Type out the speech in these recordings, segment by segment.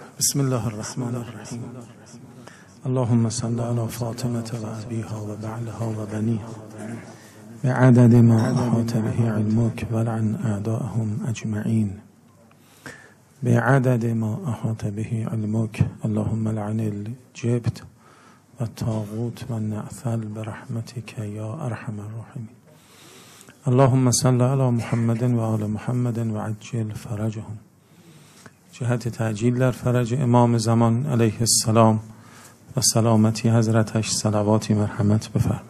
بسم الله الرحمن الرحیم. اللهم صل علی فاطمة و ابیها و بعلها و بنیها بعدد ما احاط به علمک ولعن اعداءهم اجمعین بعدد ما احاط به علمک. اللهم لعن الجبت و الطاغوت و النعثل برحمتک یا ارحم الراحمین. اللهم صل علی محمد و آل محمد و عجل فرجهم. جهت تعجیل در فرج امام زمان علیه السلام و سلامتی حضرتش صلواتی مرحمت بفرمایید.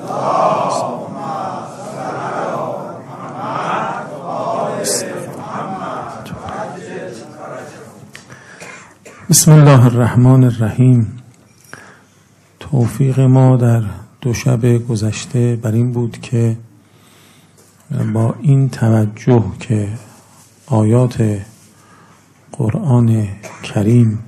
بسم الله الرحمن الرحیم. توفیق ما در دو شب گذشته بر این بود که با این توجه که آیات قرآن کریم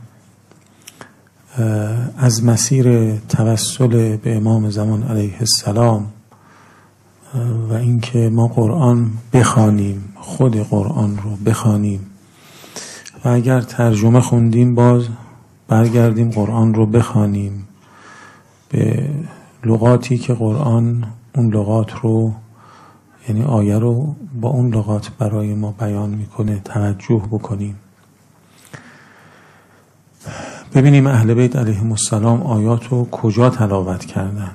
از مسیر توسل به امام زمان علیه السلام و اینکه ما قرآن بخوانیم، خود قرآن رو بخوانیم و اگر ترجمه خوندیم باز برگردیم قرآن رو بخوانیم به لغاتی که قرآن اون لغات رو، یعنی آیه رو با اون لغات برای ما بیان میکنه، توجه بکنیم، ببینیم اهل بیت علیهم السلام آیات رو کجا تلاوت کردن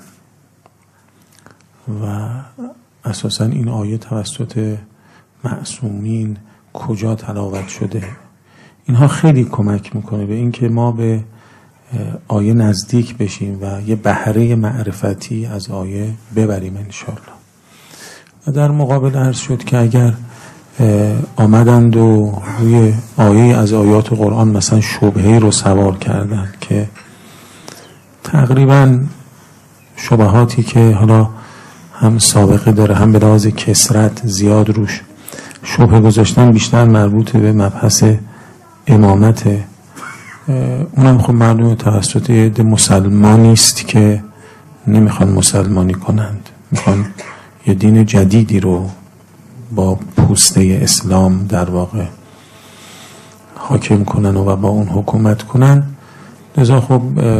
و اساساً این آیه توسط معصومین کجا تلاوت شده. اینها خیلی کمک میکنه به اینکه ما به آیه نزدیک بشیم و یه بهره معرفتی از آیه ببریم انشاءالله. و در مقابل عرض شد که اگر آمدند و روی آیه از آیات قرآن مثلا شبهه رو سوار کردن که تقریبا شبهاتی که حالا هم سابقه داره هم به لحاظ کثرت زیاد روش شبهه گذاشتن، بیشتر مربوط به مبحث امامت، اونم خب معلومه توسط یه مسلمانی است که نمیخوان مسلمانی کنند، میخوان یه دین جدیدی رو با پوسته اسلام در واقع حاکم کنن و با اون حکومت کنن. لذا خب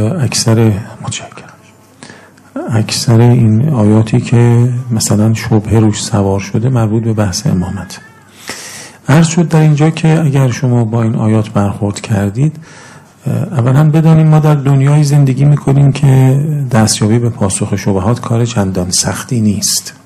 اکثر این آیاتی که مثلا شبهه روش سوار شده مربوط به بحث امامت. عرض شد در اینجا که اگر شما با این آیات برخورد کردید، اولا بدانیم ما در دنیای زندگی میکنیم که دستیابی به پاسخ شبهات کار چندان سختی نیست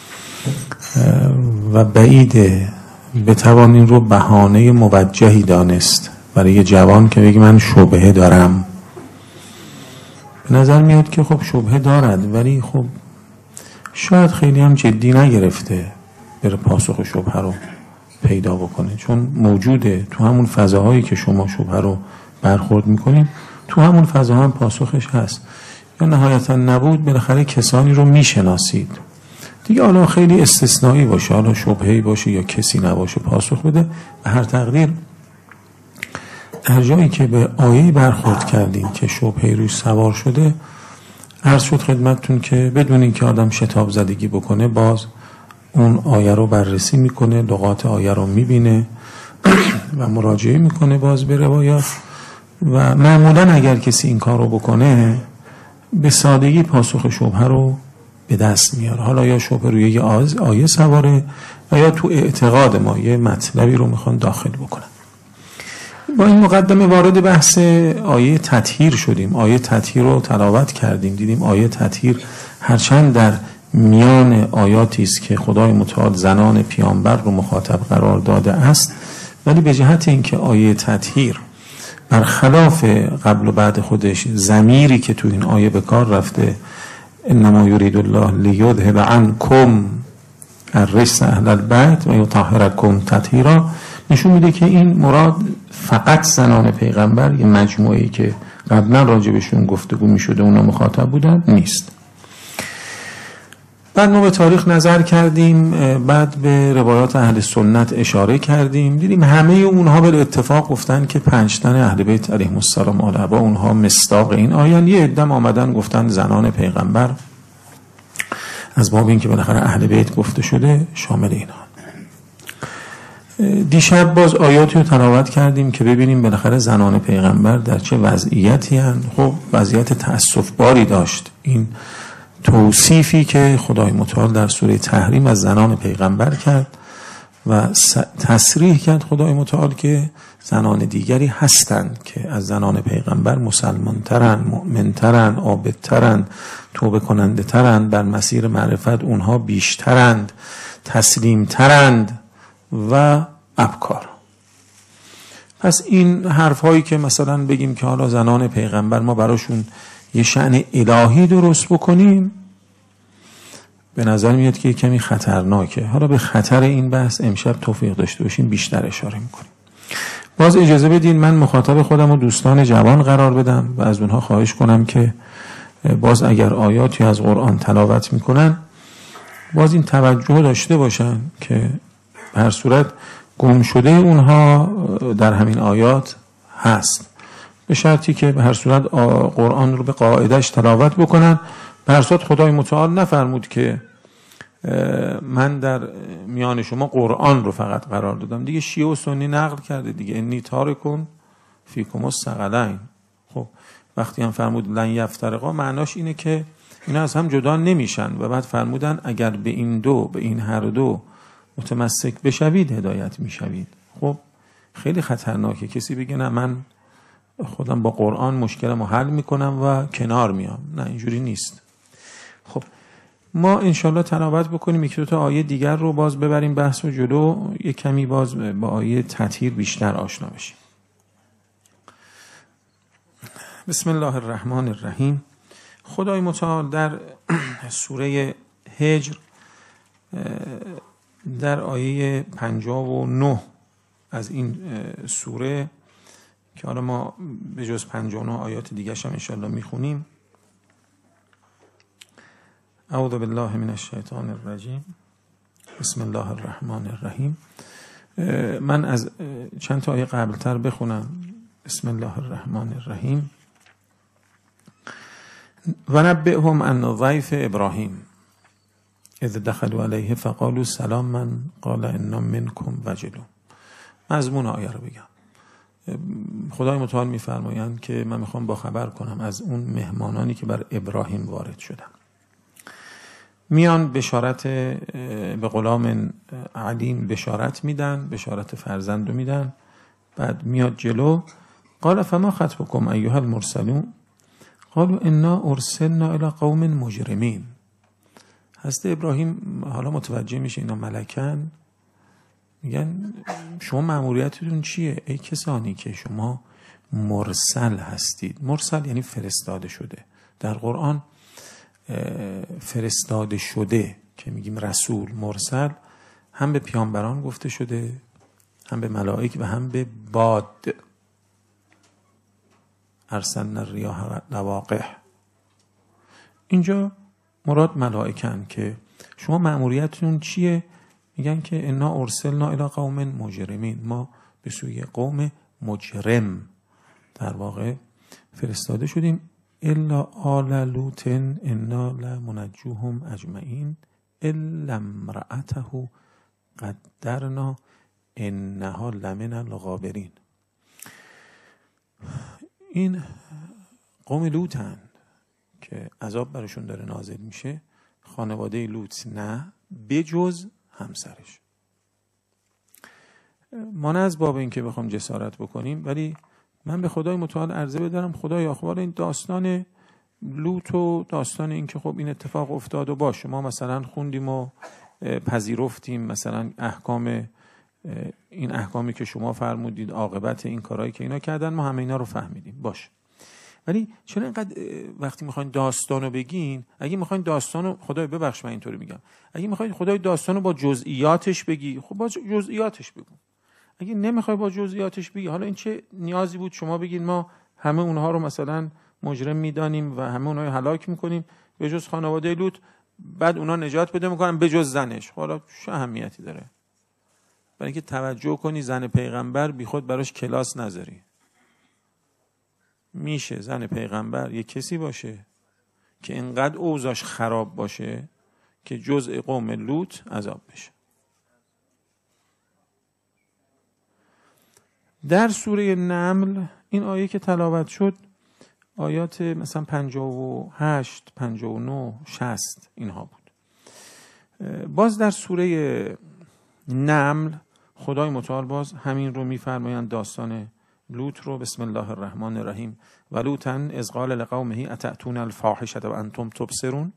و بعیده بتوان این رو بهانه موجهی دانست برای یه جوان که بگی من شبهه دارم. به نظر میاد که خب شبهه دارد ولی خب شاید خیلی هم جدی نگرفته بره پاسخ شبهه رو پیدا بکنه، چون موجوده تو همون فضاهایی که شما شبهه رو برخورد میکنید، تو همون فضاها هم پاسخش هست. یا نهایتا نبود بالاخره کسانی رو میشناسید دیگه، حالا خیلی استثنایی باشه، حالا شبهه‌ای باشه یا کسی نباشه پاسخ بده. به هر تقدیر در جایی که به آیه برخورد کردیم که شبهه‌ای روش سوار شده، عرض شد خدمتتون که بدون اینکه آدم شتاب زدگی بکنه باز اون آیه رو بررسی میکنه، لغات آیه رو میبینه و مراجعه میکنه باز به روایات و معمولا اگر کسی این کار رو بکنه به سادگی پاسخ شبهه رو به دست میاره. حالا یا شبهه روی یه آیه سواره و یا تو اعتقاد ما یه مطلبی رو میخوان داخل بکنن. با این مقدمه وارد بحث آیه تطهیر شدیم. آیه تطهیر رو تلاوت کردیم، دیدیم آیه تطهیر هرچند در میان آیاتی است که خدای متعال زنان پیامبر رو مخاطب قرار داده است، ولی به جهت اینکه آیه تطهیر برخلاف قبل و بعد خودش ضمیری که تو این آیه به کار رفته انما یرید الله لیذهب عنکم الرجس اهل البیت و یطهرکم تطهیرا، نشون میده که این مراد فقط زنان پیغمبر، یه مجموعه‌ای که قبلا راجع بهشون گفتگو میشده اونا مخاطب بودن نیست. بعد ما به تاریخ نظر کردیم، بعد به روایات اهل سنت اشاره کردیم، دیدیم همه اونها به اتفاق گفتن که 5 تن اهل بیت علیهم السلام آل اونها مصداق این آیان. یه عده آمدن گفتن زنان پیغمبر، از باب این که بالاخره اهل بیت گفته شده شامل اینها. دیشب باز آیاتی رو تلاوت کردیم که ببینیم بالاخره زنان پیغمبر در چه وضعیتی هستند. خب وضعیت تأسف باری داشت این توصیفی که خدای متعال در سوره تحریم از زنان پیغمبر کرد و تصریح کرد خدای متعال که زنان دیگری هستند که از زنان پیغمبر مسلمانترن، مؤمنترن، عابدترن، توبه کننده ترند، بر مسیر معرفت اونها بیشترند، تسلیمترند و ابکار. پس این حرف هایی که مثلا بگیم که حالا زنان پیغمبر ما براشون یه شأن الهی درست بکنیم، به نظر میاد که کمی خطرناکه. حالا به خطر این بحث امشب توفیق داشته باشیم بیشتر اشاره میکنیم. باز اجازه بدین من مخاطب خودم و دوستان جوان قرار بدم و از اونها خواهش کنم که باز اگر آیاتی از قرآن تلاوت میکنن باز این توجه داشته باشن که به هر صورت گم شده اونها در همین آیات هست، به شرطی که به هر صورت قرآن رو به قاعدش تلاوت بکنن. به هر صورت خدای متعال نفرمود که من در میان شما قرآن رو فقط قرار دادم دیگه. شیعه و سنی نقل کرده دیگه، انی تارکون فیکم الثقلین. خب وقتی هم فرمود لن یفترقا معناش اینه که اینا از هم جدا نمیشن و بعد فرمودن اگر به این دو، به این هر دو متمسک بشوید هدایت میشوید. خب خیلی خطرناکه کسی بگه نه من خودم با قرآن مشکلمو حل میکنم و کنار میام. نه اینجوری نیست. خب ما انشالله تلاوت بکنیم یک دو تا آیه دیگر رو باز ببریم بحث و جلو، یک کمی باز با آیه تطهیر بیشتر آشنا بشیم. بسم الله الرحمن الرحیم. خدای متعال در سوره هجر در آیه 59 از این سوره که حالا ما به جز 59 آیات دیگه هم انشالله میخونیم. اعوذ بالله من الشیطان الرجیم بسم الله الرحمن الرحیم. من از چند تا آیه قبلتر بخونم. بسم الله الرحمن الرحیم. و نبئهم ان ضیف ابراهیم اذ دخلوا علیه فقالوا سلاما قال انا منکم وجلون. مضمون آیه رو بگم. خدای متعال میفرمایند که من میخوام با خبر کنم از اون مهمانانی که بر ابراهیم وارد شدن. میان بشارت به غلام علیم بشارت میدن، بشارت فرزند رو میدن. بعد میاد جلو قال فما خطبكم ایها المرسلون قالوا انا ارسلنا الى قوم مجرمین. حضرت ابراهیم حالا متوجه میشه اینا ملکن، میگن شما مأموریتتون چیه ای کسانی که شما مرسل هستید. مرسل یعنی فرستاده شده. در قرآن فرستاده شده که میگیم رسول، مرسل هم به پیامبران گفته شده، هم به ملائک و هم به باد. ارسلنا الریاح لواقح. اینجا مراد ملائکن که شما مأموریتتون چیه؟ میگن که انا ارسلنا الی قوم مجرمین، ما به سوی قوم مجرم در واقع فرستاده شدیم. الا آل لوط انا لمنجوهم اجمعین الا امرأته قدرنا انها لمن الغابرین. این قوم لوطن که عذاب برشون داره نازل میشه. خانواده لوط نه بجز همسرش. ما نه از باب این که بخوام جسارت بکنیم، ولی من به خدای متعال عرضه بدارم خدای اخبار این داستان لوط و داستان این که خب این اتفاق افتاد و باشه ما مثلا خوندیم و پذیرفتیم مثلا احکام این احکامی که شما فرمودید عاقبت این کارهایی که اینا کردن ما همه اینا رو فهمیدیم باشه. ولی چرا اینقدر وقتی میخواین داستانو بگین، اگه میخواین داستانو خدای ببخش من اینطوری میگم، اگه میخواین خدای داستانو با جزئیاتش بگی خب با جزئیاتش بگو. اگه نمیخوای با جزئیاتش بگی حالا این چه نیازی بود شما بگید ما همه اونها رو مثلا مجرم میدانیم و همه اونها رو هلاک میکنیم به جز خانواده لوط، بعد اونها نجات پیدا میکنن به جز زنش. حالا چه اهمیتی داره؟ برای اینکه توجه کنی زن پیغمبر بی خود براش کلاس نذاری. میشه زن پیغمبر یک کسی باشه که انقدر اوضاعش خراب باشه که جزء قوم لوط عذاب بشه. در سوره نمل این آیه که تلاوت شد آیات مثلا 58 59 60 اینها بود. باز در سوره نمل خدای متعال باز همین رو میفرمایند، داستان لوط رو. بسم الله الرحمن الرحیم. و لوطا اذ قال لقومه اتأتون الفاحشه و انتم تبصرون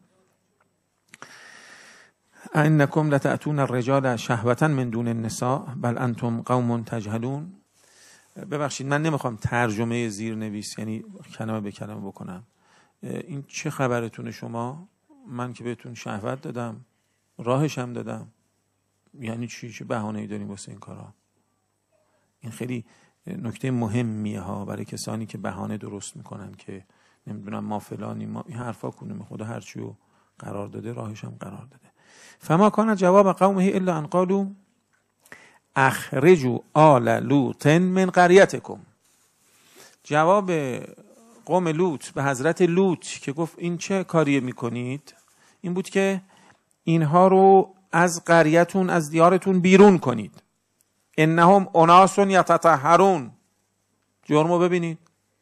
انکم لتأتون الرجال شهوة من دون النساء بل انتم قوم تجهلون. ببخشید من نمیخوام ترجمه زیرنویس یعنی کلمه به کلمه بکنم. این چه خبرتونه شما؟ من که بهتون شهوت دادم، راهش هم دادم، یعنی چه بهانه‌ای داریم واسه این کارا؟ این خیلی نکته مهمیه ها برای کسانی که بهانه درست میکنن که نمیدونم ما فلانی، ما این حرفا کنیم. خدا هرچی رو قرار داده راهش هم قرار داده. فما کان جواب قومه الا ان قالوا اخرجوا آل لوط من قریتکم. جواب قوم لوط به حضرت لوط که گفت این چه کاری میکنید این بود که اینها رو از قریتون، از دیارتون بیرون کنید. انهم اناس یتطهرون. جرمو ببینید.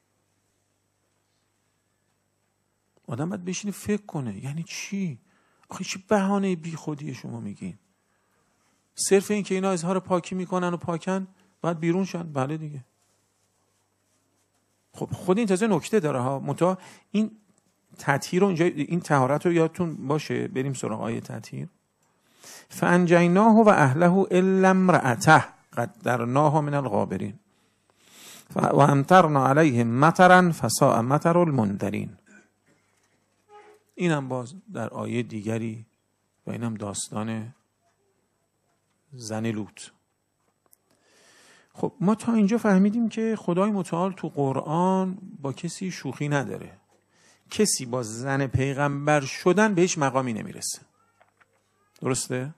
آدم باید بشینه فکر کنه یعنی چی؟ آخه چه بهانه بی خودی شما میگین؟ صرف این که اینا اظهار پاکی میکنن و پاکن باید بیرون شن؟ بله دیگه. خب خود این تازه نکته داره ها. منتها این تطهیر رو اینجا، این طهارت رو یادتون باشه. بریم سراغ آیه تطهیر. فانجیناه و اهله الا امرأته قدرناها من الغابرین و امطرنا علیهم مطرا فساء مطر المنذرین. اینم باز در آیه دیگری و اینم داستان زن لوط. خب ما تا اینجا فهمیدیم که خدای متعال تو قرآن با کسی شوخی نداره. کسی با زن پیغمبر شدن به هیچ مقامی نمیرسه. درسته؟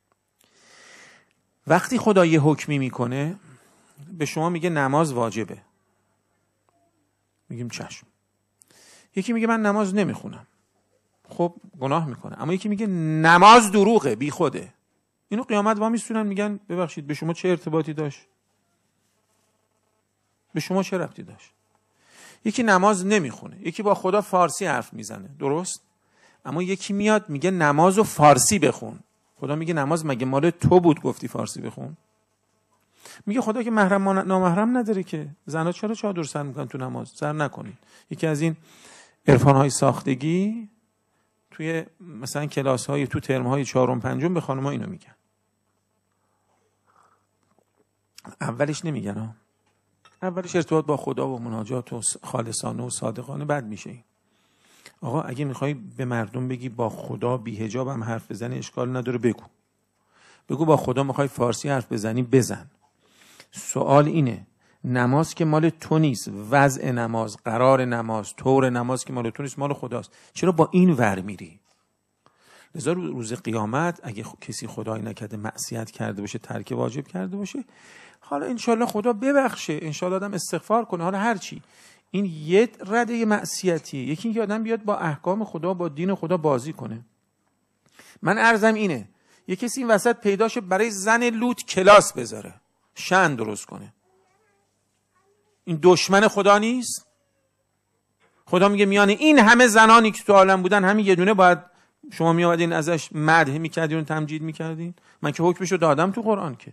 وقتی خدا یه حکمی میکنه به شما میگه نماز واجبه، میگیم چشم. یکی میگه من نماز نمیخونم، خب گناه میکنه. اما یکی میگه نماز دروغه، بی خوده. اینو قیامت وامیستونن میگن ببخشید به شما چه ارتباطی داشت؟ به شما چه ربطی داشت؟ یکی نماز نمیخونه، یکی با خدا فارسی حرف میزنه، درست؟ اما یکی میاد میگه نمازو فارسی بخون. خدا میگه نماز مگه مال تو بود گفتی فارسی بخون؟ میگه خدا که محرم نامحرم نداره که. زنا چرا چادر سر میکنن تو نماز؟ سر نکنید. یکی از این عرفان‌های ساختگی توی مثلا کلاس‌های تو ترم‌های 4 و 5 به خانم‌ها اینو میگن. اولش نمیگن ها. اولش ارتباط با خدا و مناجات و خالصانه و صادقانه بد میشه. آقا اگه میخوای به مردم بگی با خدا بی حجاب هم حرف بزنی اشکال نداره، بگو با خدا میخوای فارسی حرف بزنی بزن. سوال اینه نماز که مال تو نیست، وضع نماز، قرار نماز، طور نماز که مال تو نیست، مال خداست. چرا با این ور میری؟ لذا روز قیامت اگه کسی خدای نکرده معصیت کرده باشه، ترک واجب کرده باشه، حالا انشالله خدا ببخشه، انشالله آدم استغفار کنه، حالا هرچی، این یه رده معصیتیه. یکی اینکه آدم بیاد با احکام خدا، با دین خدا بازی کنه. من عرضم اینه یه کسی این وسط پیداشه برای زن لوط کلاس بذاره، شأن درست کنه، این دشمن خدا نیست؟ خدا میگه میانه این همه زنانی که تو عالم بودن همین یه دونه باید شما میآمدین ازش مدح میکردین و تمجید میکردین؟ من که حکمشو دادم تو قرآن که.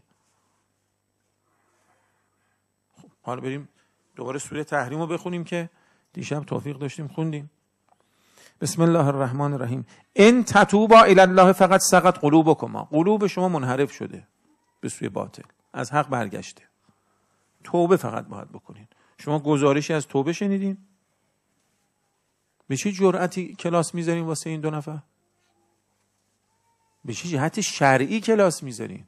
خب حالا بریم دوباره سوره تحریم رو بخونیم که دیشب توفیق داشتیم خوندیم. بسم الله الرحمن الرحیم. ان تتوبا الی الله فقط سقط قلوبکما. قلوب شما منحرف شده به سوی باطل، از حق برگشته. توبه فقط باید بکنین. شما گزارشی از توبه شنیدین؟ به چه جرأتی کلاس میذارین واسه این 2 نفر؟ به چه جهت شرعی کلاس میذارین؟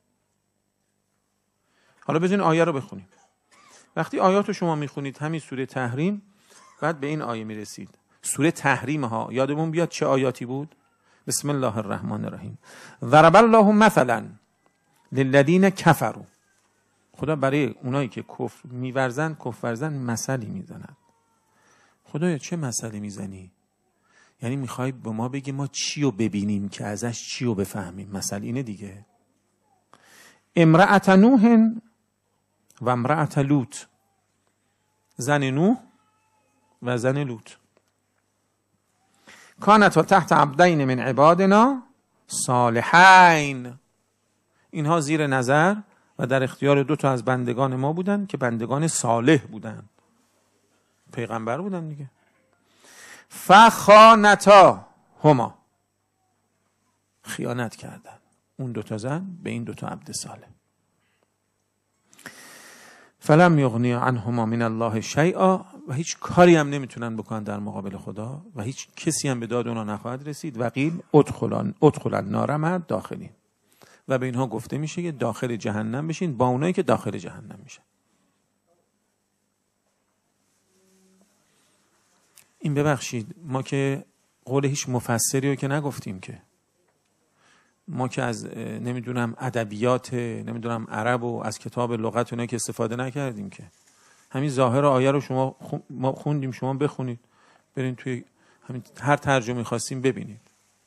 حالا بزنین آیه رو بخونیم. وقتی آیات رو شما میخونید همین سوره تحریم، بعد به این آیه میرسید. سوره تحریم ها یادمون بیاد چه آیاتی بود؟ بسم الله الرحمن الرحیم. ضرب الله مثلا للذین کفروا. خدا برای اونایی که کفر میورزن، مثلی میزند. خدایا چه مثلی میزنی؟ یعنی میخوای به ما بگی ما چی رو ببینیم که ازش چی رو بفهمیم؟ مثل اینه دیگه. امرأة نوح و امرأة لوط، زن نوح و زن لوط. کانتا تحت عبدین من عبادنا صالحین، اینها زیر نظر و در اختیار 2 تا از بندگان ما بودن که بندگان صالح بودن، پیغمبر بودن دیگه. فخانتا هما، خیانت کردن اون 2 تا زن به این 2 تا عبد صالح. فلم یغنی عنهما من الله شیئا، و هیچ کاری هم نمیتونن بکنن در مقابل خدا و هیچ کسی هم به داد اونا نخواهد رسید. و قیل ادخل النار مع داخلین، و به اینها گفته میشه که داخل جهنم بشین با اونایی که داخل جهنم میشن. این ببخشید ما که قول هیچ مفسری رو که نگفتیم، که ما که از نمیدونم ادبیات نمیدونم عرب و از کتاب لغت اونایی که استفاده نکردیم، که همین ظاهر آیه رو شما ما خوندیم، شما بخونید، برین توی همین هر ترجمه خواستیم ببینید.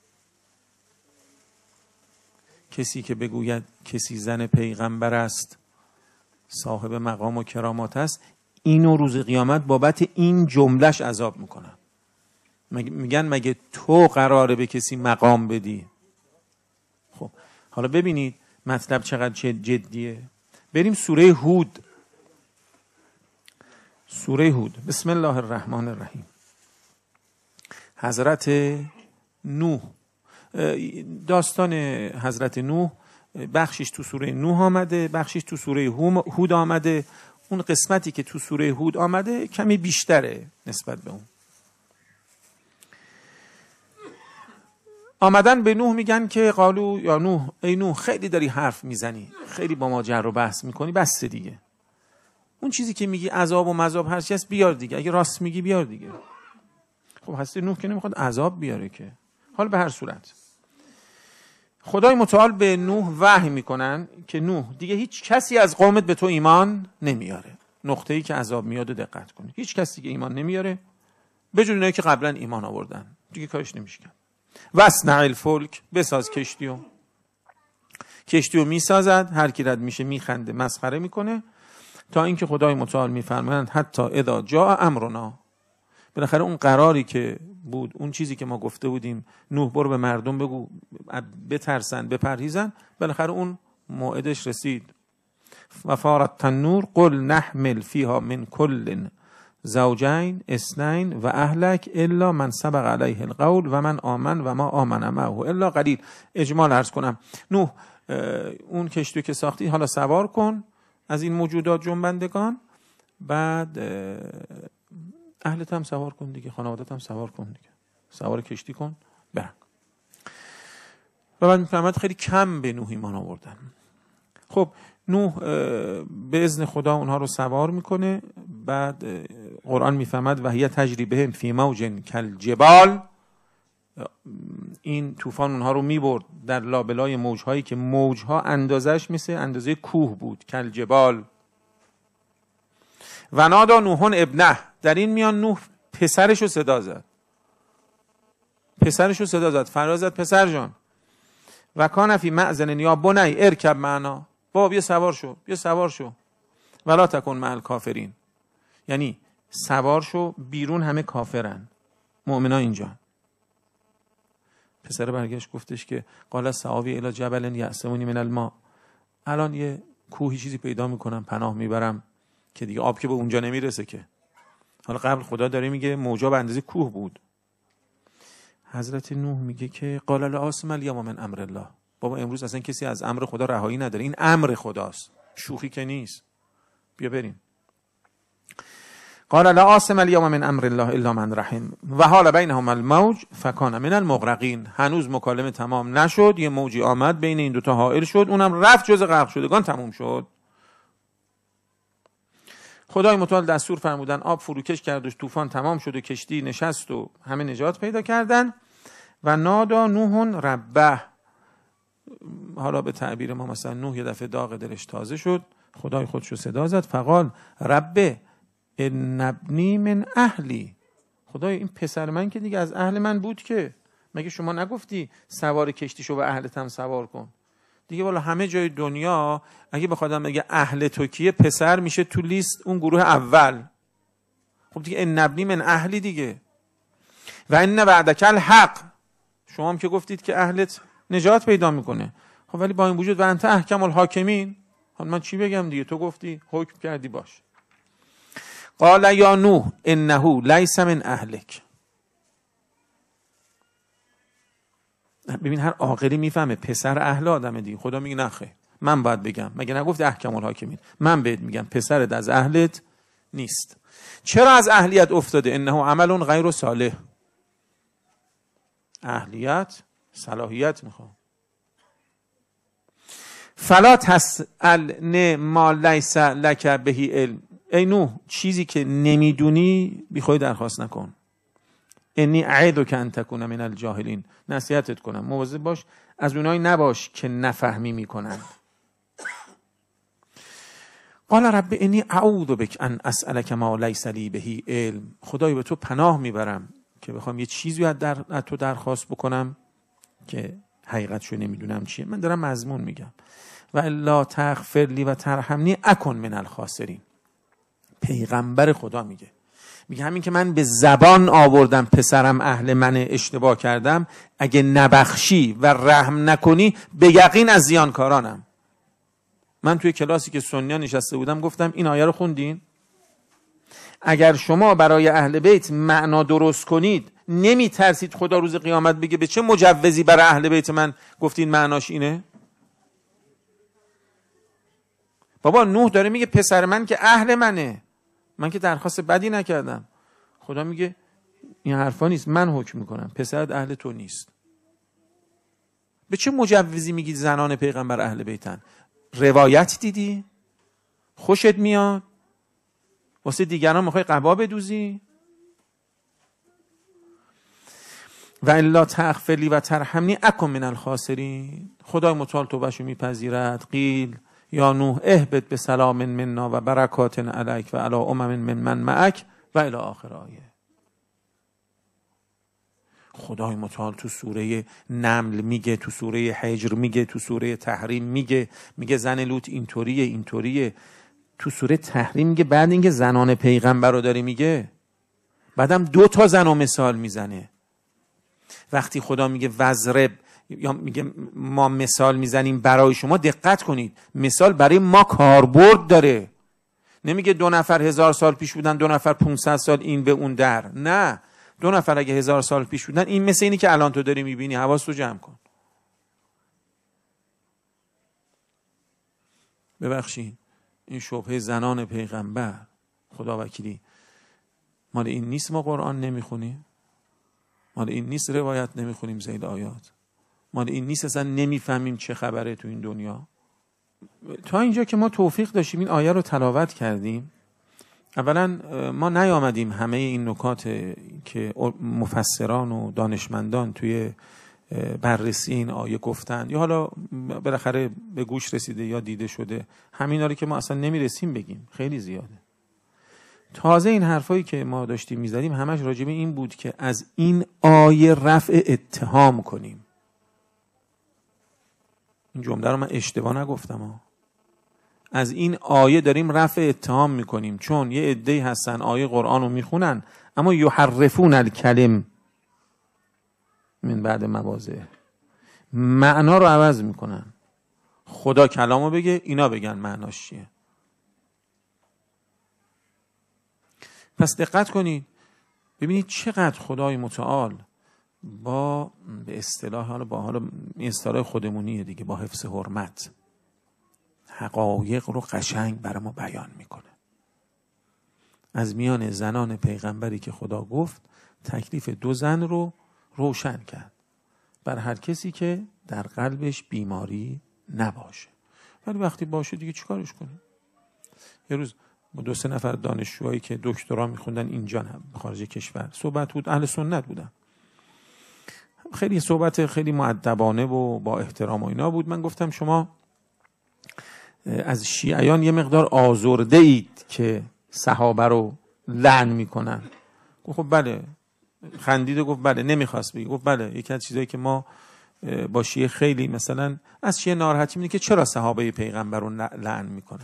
کسی که بگوید کسی زن پیغمبر است، صاحب مقام و کرامات است، اینو روز قیامت بابت این جملهش عذاب میکنن. میگن مگه تو قراره به کسی مقام بدی؟ خب حالا ببینید مطلب چقدر جدیه. بریم سوره هود. سوره هود. بسم الله الرحمن الرحیم. حضرت نوح، داستان حضرت نوح بخشش تو سوره نوح آمده، بخشش تو سوره هود آمده. اون قسمتی که تو سوره هود آمده کمی بیشتره نسبت به اون. آمدن به نوح میگن که قالو یا نوح، ای نوح خیلی داری حرف میزنی، خیلی با ما جر و بحث میکنی، بس دیگه. اون چیزی که میگی عذاب و مذاب هر چیز بیار دیگه، اگه راست میگی بیار دیگه. خب هستی نوح که نمیخواد عذاب بیاره که. حالا به هر صورت خدای متعال به نوح وحی میکنن که نوح دیگه هیچ کسی از قومت به تو ایمان نمیاره. نقطه‌ای که عذاب میاد و دقت کنید، هیچ کسی دیگه ایمان نمیاره به جز اونایی که قبلا ایمان آوردن، دیگه کارش نمیشه کرد. واصنع الفلک، بساز کشتیو میسازد، هر کی رد میشه میخنده مسخره میکنه، تا اینکه خدای متعال میفرمایند حتی اذا جاء امرنا، بالاخره اون قراری که بود، اون چیزی که ما گفته بودیم نوح برو به مردم بگو بترسن بپرهیزن، بالاخره اون موعدش رسید. و فارت تنور قل نحمل فیها من کل زوجین اثنین و اهلک الا من سبق علیه القول و من آمن و ما آمن معه الا قلیل. اجمال عرض کنم، نوح اون کشتی که ساختی حالا سوار کن از این موجودات جنبندگان، بعد اهلت هم سوار کن دیگه، خانوادت هم سوار کن دیگه، سوار کشتی کن برن. و بعد میفهمد خیلی کم به نوح ایمان آوردن. خب نوح به اذن خدا اونها رو سوار میکنه، بعد قرآن میفهمد و هی تجری بهم فی موج کالجبال، این طوفان اونها رو میبرد در لابلای موجهایی که موجها اندازش مثل اندازه کوه بود، کالجبال. و نادا نوح ابنه، در این میان نوح پسرشو صدا زد، فریاد زد پسر جان. و کان فی معزن یا بنی ارکب معنا، بابا بیا سوار شو ولا تکن مع الکافرین، یعنی سوار شو، بیرون همه کافرن، مؤمنا اینجا. پسر برگشت گفتش که قال سآوی الی جبل یعصمونی من الماء، الان یه کوهی چیزی پیدا میکنم پناه میبرم که دیگه آب که به اونجا نمیرسه که. حالا قبل خدا داره میگه موجا به اندازه کوه بود. حضرت نوح میگه که قال لا عاصم الیوم من امر الله، بابا امروز اصلا کسی از امر خدا رهایی نداره، این امر خداست، شوخی که نیست، بیا بریم. قال لا عاصم الیوم من امر الله الا من رحم و حال بینهما الموج فکان من المغرقین. هنوز مکالمه تمام نشد، یه موجی آمد بین این دوتا حائل شد، اونم رفت جز غرق شدگان تموم شد. خدای متعال دستور فرمودن آب فروکش کرد و طوفان تمام شد و کشتی نشست و همه نجات پیدا کردن. و نادا نوح ربه، حالا به تعبیر ما مثلا نوح یه دفعه داغ دلش تازه شد، خدای خودشو صدا زد، فقال ربه ان ابنی من اهلی، خدای این پسر من که دیگه از اهل من بود، که مگه شما نگفتی سوار کشتی شو و اهلت هم سوار کن؟ دیگه والا همه جای دنیا اگه بخوادم بگه اهل ترکیه پسر میشه تو لیست اون گروه اول. خب دیگه ان نبنی من اهلی دیگه. و ان وعدک الحق، شما هم که گفتید که اهلت نجات پیدا میکنه. خب ولی با این وجود و انت احکم الحاکمین، حالا من چی بگم دیگه؟ تو گفتی حکم کردی باش. قال یا نوح انه لیس من اهلک. ببین هر عاقلی میفهمه پسر اهل آدمه دیگه. خدا میگه نخه، من باید بگم، مگه نگفت احکم الحاکمین؟ من بهت میگم پسرت از اهلت نیست. چرا از اهلیت افتاده؟ انه عمل غیر صالح. اهلیت صلاحیت میخوام. فلا تسألن ما لیس لک به علم. ای نوح چیزی که نمیدونی بی خود درخواست نکن. انی اعیدک ان تکون من الجاهلین. نصیحتت کنم مواظب باش از اونایی نباش که نفهمی میکنن. قال رب انی اعوذ بک ان اسألک ما لیس لی به علم. خدای به تو پناه میبرم که بخوام یه چیزی از تو درخواست بکنم که حقیقتشو نمیدونم چیه. من دارم مضمون میگم. و الا تغفر لی و ترحمنی اکن من الخاسرین. پیغمبر خدا میگه همین که من به زبان آوردم پسرم اهل من، اشتباه کردم، اگه نبخشی و رحم نکنی به یقین از زیانکارانم. من توی کلاسی که سنیا نشسته بودم گفتم این آیه رو خوندین؟ اگر شما برای اهل بیت معنا درست کنید نمی ترسید خدا روز قیامت بگه به چه مجوزی برای اهل بیت من گفتین معناش اینه؟ بابا نوح داره میگه پسر من که اهل منه، من که درخواست بدی نکردم. خدا میگه این حرفا نیست، من حکم میکنم پسرت اهل تو نیست. به چه مجوزی میگی زنان پیغمبر اهل بیتن؟ روایت دیدی؟ خوشت میاد؟ واسه دیگران میخوای قبا بدوزی؟ و الا تغفر لی و ترحمنی اکن من الخاسرین. خدای متعال توبهشو میپذیرد. قیل یا نوح اهبط به سلام منا و برکات علیک و علی امم من معک و الی آخر آیه. خدای متعال تو سوره نمل میگه، تو سوره حجر میگه، تو سوره تحریم میگه زن لوط اینطوریه. تو سوره تحریم میگه، بعد اینکه زنان پیغمبر رو داره میگه، بعدم 2 تا زن رو مثال میزنه. وقتی خدا میگه وضرب یا میگه ما مثال میزنیم برای شما، دقت کنید مثال برای ما کاربرد داره. نمیگه 2 نفر 1000 سال پیش بودن، 2 نفر 500 سال این به اون در. نه، 2 نفر اگه 1000 سال پیش بودن، این مثل اینی که الان تو داری میبینی. حواستو جمع کن. ببخشید این شبهه زنان پیغمبر، خدا وکیلی، مال این نیست ما قرآن نمیخونیم؟ مال این نیست روایت نمیخونیم زید آیات؟ مال این نیست اصلا نمیفهمیم چه خبره تو این دنیا؟ تا اینجا که ما توفیق داشتیم این آیه رو تلاوت کردیم، اولا ما نیامدیم همه این نکات که مفسران و دانشمندان توی بررسی این آیه گفتن یا حالا بالاخره به گوش رسیده یا دیده شده، همین رو که ما اصلا نمیرسیم بگیم، خیلی زیاده. تازه این حرفایی که ما داشتیم میزدیم همش راجع به این بود که از این آیه رفع اتهام کنیم. این جمله رو من اشتباه نگفتم از این آیه داریم رفع اتهام میکنیم، چون یه عده‌ای هستن آیه قرآن رو میخونن اما یحرفون الکلم من بعد مواضع، معنا رو عوض میکنن. خدا کلامو بگه اینا بگن معناش چیه. پس دقت کنید ببینید چقدر خدای متعال با به اصطلاح حالا اصطلاح خودمونیه دیگه، با حفظ حرمت حقایق رو قشنگ برای ما بیان میکنه. از میان زنان پیغمبری که خدا گفت تکلیف 2 زن رو روشن کرد بر هر کسی که در قلبش بیماری نباشه. ولی وقتی باشه دیگه چیکارش کنیم؟ یه روز با 2-3 نفر دانشجوهایی که دکترا میخوندن اینجا خارج کشور صحبت بود، اهل سنت بودن، خیلی صحبت خیلی مؤدبانه و با احترام و اینا بود. من گفتم شما از شیعیان یه مقدار آزرده اید که صحابه رو لعن میکنن. گفت خب بله. خندید و گفت بله. نمیخواست بگی. گفت بله، یکی از چیزایی که ما با شیعه خیلی مثلا از شیعه ناراحتی میده که چرا صحابه پیغمبر رو لعن میکنن.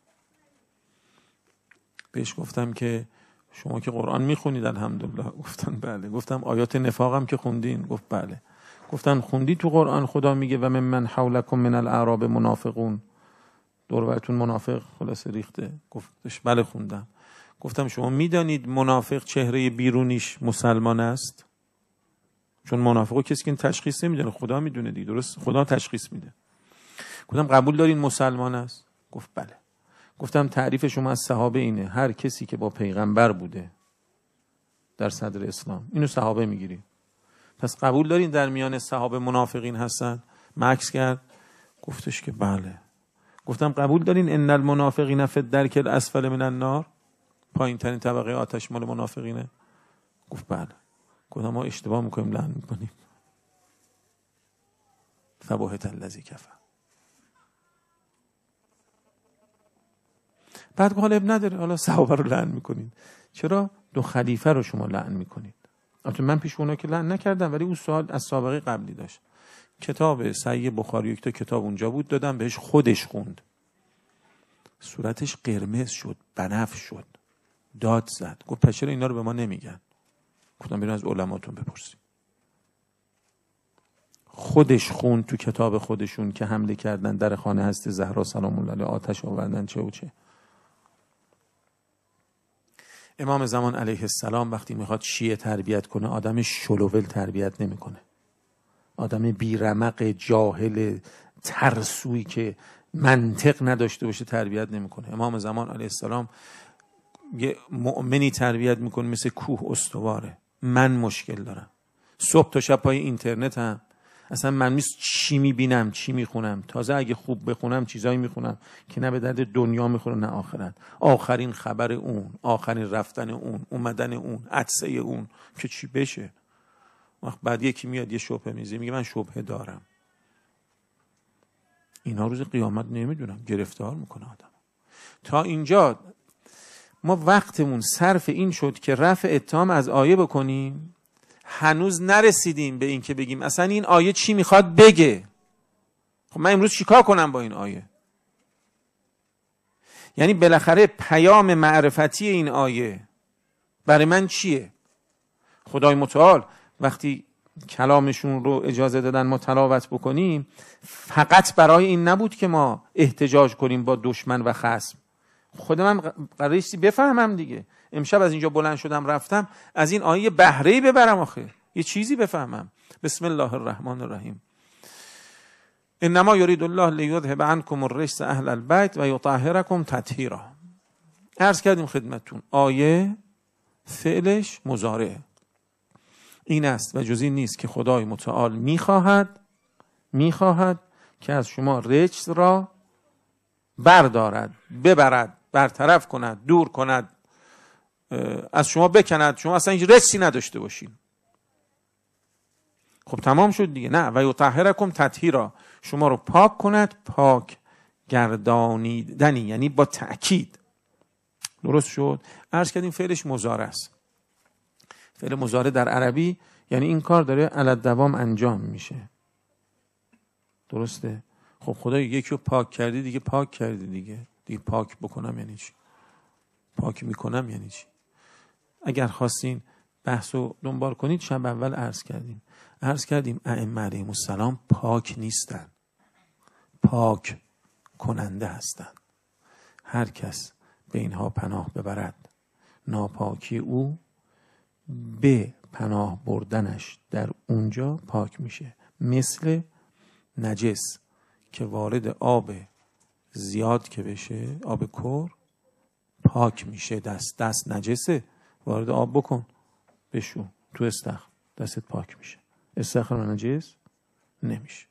بهش گفتم که شما که قرآن میخونید الحمدلله. گفتن بله. گفتم آیات نفاقم که خوندین؟ گفت بله. گفتن خوندی تو قرآن خدا میگه و من حولکم من الاعراب منافقون، دور براتون منافق خلاصه ریخته؟ گفتش بله خوندم. گفتم شما میدانید منافق چهره بیرونیش مسلمان است؟ چون منافقو کسی که تشخیص نمیدونه، خدا میدونه دیگه. درست؟ خدا تشخیص میده. گفتم قبول دارین مسلمان است؟ گفت بله. گفتم تعریف شما از صحابه اینه هر کسی که با پیغمبر بوده در صدر اسلام اینو صحابه میگیری. پس قبول دارین در میان صحابه منافقین هستن؟ مکث کرد. گفتش که بله. گفتم قبول دارین ان المنافقین فی الدرک الاسفل من النار، پایین ترین طبقه آتش مال منافقینه؟ گفت بله. گفتم ما اشتباه میکنیم لعن میکنیم. فبهت الذی کفر. بعد حالا اب نداره، حالا صحابه رو لعن میکنید، چرا دو خلیفه رو شما لعن میکنید؟ البته من پیش اونا که لعن نکردم، ولی اون سوال از سابقه قبلی داشت. کتاب صحیح بخاری یک تا کتاب اونجا بود، دادم بهش، خودش خوند، صورتش قرمز شد، بنفش شد، داد زد. گفت پس چرا اینا رو به ما نمیگن؟ گفتم برین از علماتون بپرسید. خودش خوند تو کتاب خودشون که حمله کردن در خانه هست زهرا سلام الله علیها، آتش آوردن، چه و چه. امام زمان علیه السلام وقتی میخواد شیعه تربیت کنه آدم شلوول تربیت نمیکنه. آدم بیرمق جاهل ترسویی که منطق نداشته باشه تربیت نمیکنه. امام زمان علیه السلام یه مؤمنی تربیت میکنه مثل کوه استواره. من مشکل دارم صبح تا شب پای اینترنت هم، اصلا من چی میبینم چی میخونم، تازه اگه خوب بخونم چیزایی میخونم که نه به درد دنیا میخوره نه آخرت. آخرین خبر اون، آخرین رفتن اون، اومدن اون، عطسه اون که چی بشه. وقت بعد یکی میاد یه شبهه میزه میگه من شبهه دارم. اینا روز قیامت نمیدونم گرفتار میکنه آدم. تا اینجا ما وقتمون صرف این شد که رفع اتهام از آیه بکنیم، هنوز نرسیدیم به این که بگیم اصلا این آیه چی میخواد بگه. خب من امروز چیکار کنم با این آیه؟ یعنی بالاخره پیام معرفتی این آیه برای من چیه؟ خدای متعال وقتی کلامشون رو اجازه دادن ما تلاوت بکنیم، فقط برای این نبود که ما احتجاج کنیم با دشمن و خصم. خود من قراره چیزی بفهمم دیگه. امشب از اینجا بلند شدم رفتم از این آیه بهره‌ای ببرم، آخه یه چیزی بفهمم. بسم الله الرحمن الرحیم. انما یرید الله لیذهب عنکم الرجس اهل البیت و یطهرکم تطهیرا. عرض کردیم خدمتتون آیه فعلش مضارع این است و جز این نیست که خدای متعال میخواهد که از شما رجس را بردارد، ببرد، برطرف کند، دور کند، از شما بکند، شما اصلا هیچ رجسی نداشته باشین. خب تمام شد دیگه. نه و یطهرکم تطهیرا، شما رو پاک کند، پاک گردانیدنی، یعنی با تأکید. درست شد؟ عرض کردیم فعلش مضارع است. فعل مضارع در عربی یعنی این کار داره علی الدوام انجام میشه. درسته؟ خب خدا یکی رو پاک کردی دیگه، پاک کردی دیگه پاک بکنم یعنی چی؟ پاک میکنم یعنی چی؟ اگر خواستین بحثو دنبال کنید شب اول عرض کردیم ائمه علیهم السلام پاک نیستن، پاک کننده هستند. هر کس به اینها پناه ببرد ناپاکی او به پناه بردنش در اونجا پاک میشه. مثل نجس که وارد آب زیاد که بشه، آب کور، پاک میشه. دست نجسه، وارد آب بکن بشو تو استخر، دستت پاک میشه. استخر نجس نمیشه.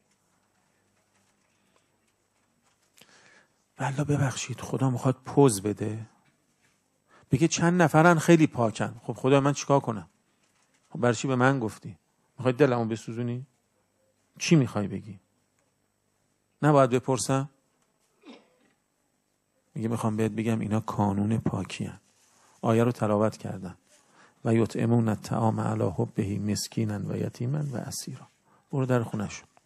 والله ببخشید خدا میخواد پوز بده بگه چند نفرن خیلی پاکن. خب خدا من چیکار کنم؟ خب برای چی به من گفتی؟ میخوای دلمو بسوزونی؟ چی میخوای بگی؟ نباید بپرسم؟ میگه میخوام بهت بگم اینا کانون پاکی هن. آیه رو تلاوت کردن و یطعمون الطعام علی حبه مسکینا و یتیما و اسیرا. برو در خونه‌شون.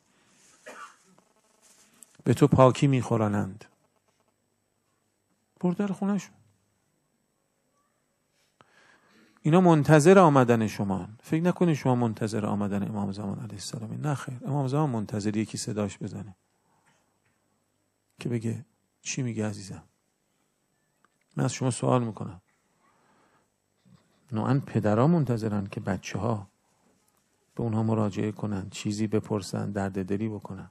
به تو پاکی میخورانند. برو در خونهشون. اینا منتظر آمدن شما. فکر نکنید شما منتظر آمدن امام زمان علیه السلام. نه خیر، امام زمان منتظر یکی صداش بزنه که بگه چی میگه عزیزم. من از شما سوال میکنم، نوعاً پدرها منتظرن که بچه ها به اونها مراجعه کنن، چیزی بپرسن، درد دلی بکنن.